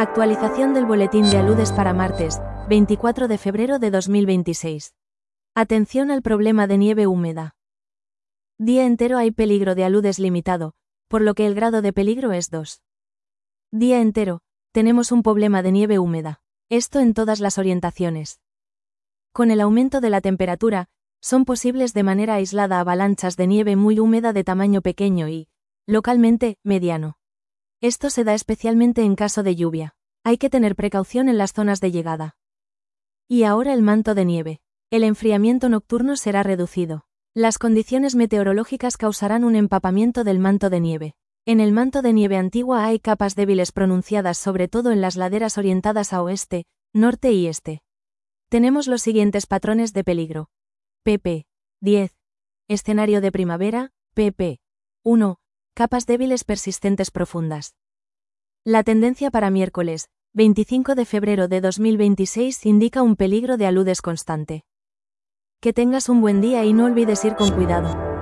Actualización del boletín de aludes para martes, 24 de febrero de 2026. Atención al problema de nieve húmeda. Día entero hay peligro de aludes limitado, por lo que el grado de peligro es 2. Día entero, tenemos un problema de nieve húmeda. Esto en todas las orientaciones. Con el aumento de la temperatura, son posibles de manera aislada avalanchas de nieve muy húmeda de tamaño pequeño y, localmente, mediano. Esto se da especialmente en caso de lluvia. Hay que tener precaución en las zonas de llegada. Y ahora el manto de nieve. El enfriamiento nocturno será reducido. Las condiciones meteorológicas causarán un empapamiento del manto de nieve. En el manto de nieve antigua hay capas débiles pronunciadas sobre todo en las laderas orientadas a oeste, norte y este. Tenemos los siguientes patrones de peligro. pp. 10. Escenario de primavera, pp. 1. Capas débiles persistentes profundas. La tendencia para miércoles, 25 de febrero de 2026 indica un peligro de aludes constante. Que tengas un buen día y no olvides ir con cuidado.